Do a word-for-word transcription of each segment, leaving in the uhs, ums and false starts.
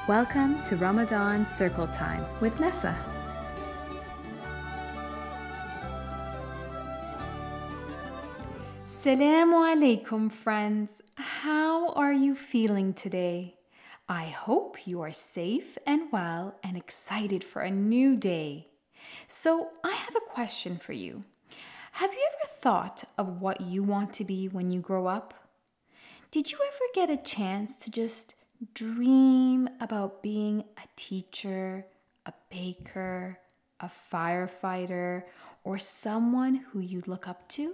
Welcome to Ramadan Circle Time with Nessa. Assalamu alaikum, friends. How are you feeling today? I hope you are safe and well and excited for a new day. So, I have a question for you. Have you ever thought of what you want to be when you grow up? Did you ever get a chance to just dream about being a teacher, a baker, a firefighter, or someone who you look up to?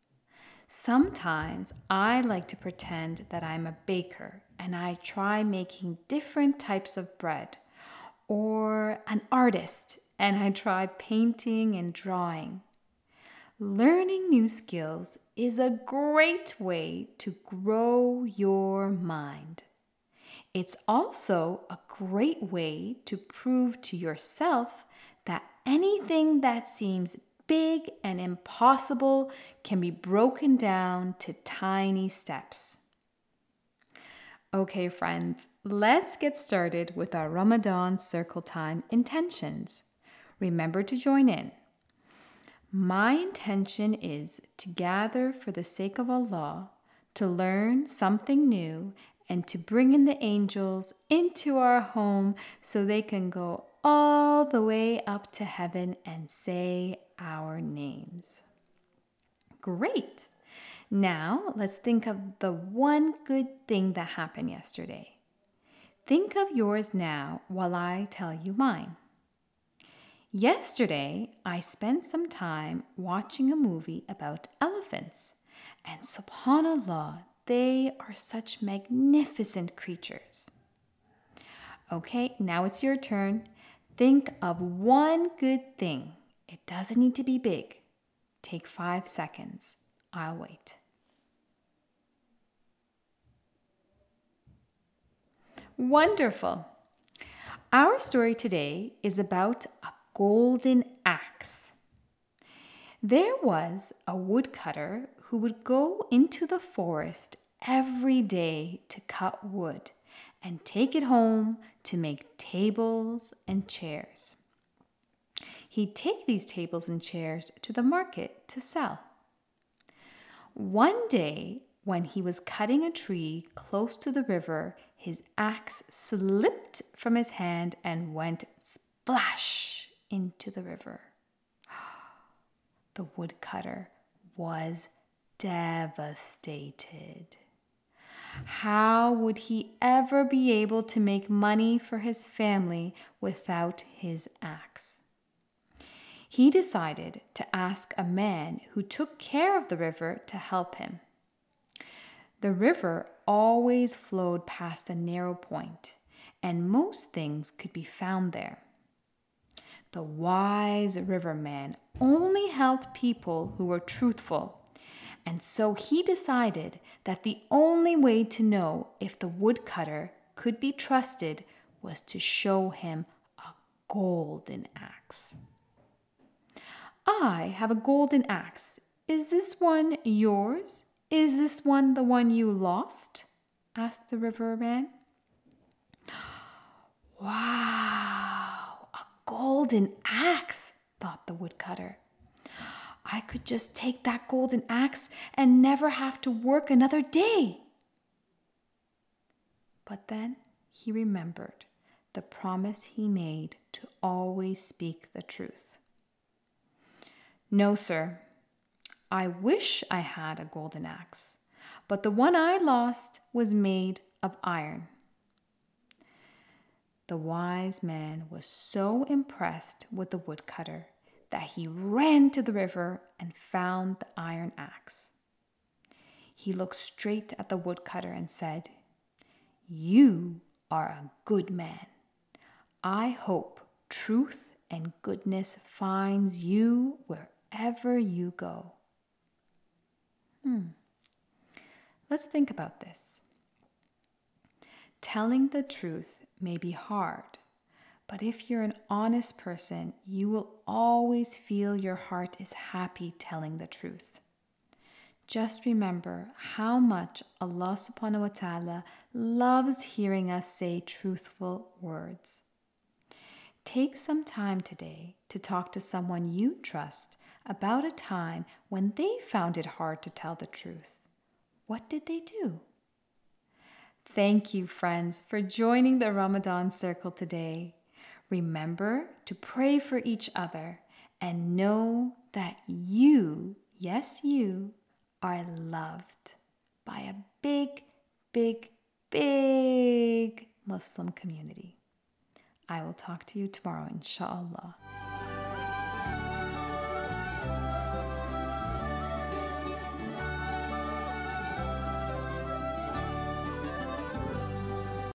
Sometimes I like to pretend that I'm a baker and I try making different types of bread, or an artist and I try painting and drawing. Learning new skills is a great way to grow your mind. It's also a great way to prove to yourself that anything that seems big and impossible can be broken down to tiny steps. Okay, friends, let's get started with our Ramadan Circle Time intentions. Remember to join in. My intention is to gather for the sake of Allah, to learn something new, and to bring in the angels into our home so they can go all the way up to heaven and say our names. Great! Now let's think of the one good thing that happened yesterday. Think of yours now while I tell you mine. Yesterday, I spent some time watching a movie about elephants, and subhanAllah, they are such magnificent creatures. Okay, now it's your turn. Think of one good thing. It doesn't need to be big. Take five seconds. I'll wait. Wonderful. Our story today is about a golden axe. There was a woodcutter who would go into the forest every day to cut wood and take it home to make tables and chairs. He'd take these tables and chairs to the market to sell. One day, when he was cutting a tree close to the river, his axe slipped from his hand and went splash into the river. The woodcutter was devastated. How would he ever be able to make money for his family without his axe? He decided to ask a man who took care of the river to help him. The river always flowed past a narrow point, and most things could be found there. The wise riverman only helped people who were truthful, and so he decided that the only way to know if the woodcutter could be trusted was to show him a golden axe. I have a golden axe. Is this one yours? Is this one the one you lost? Asked the riverman. Wow, a golden axe, thought the woodcutter. I could just take that golden axe and never have to work another day. But then he remembered the promise he made to always speak the truth. No, sir. I wish I had a golden axe, but the one I lost was made of iron. The wise man was so impressed with the woodcutter that he ran to the river and found the iron axe. He looked straight at the woodcutter and said, "You are a good man. I hope truth and goodness finds you wherever you go." Hmm. Let's think about this. Telling the truth may be hard, but if you're an honest person, you will always feel your heart is happy telling the truth. just remember how much Allah subhanahu wa ta'ala loves hearing us say truthful words. Take some time today to talk to someone you trust about a time when they found it hard to tell the truth. What did they do? Thank you, friends, for joining the Ramadan Circle today. Remember to pray for each other and know that you, yes, you, are loved by a big, big, big Muslim community. I will talk to you tomorrow, inshallah.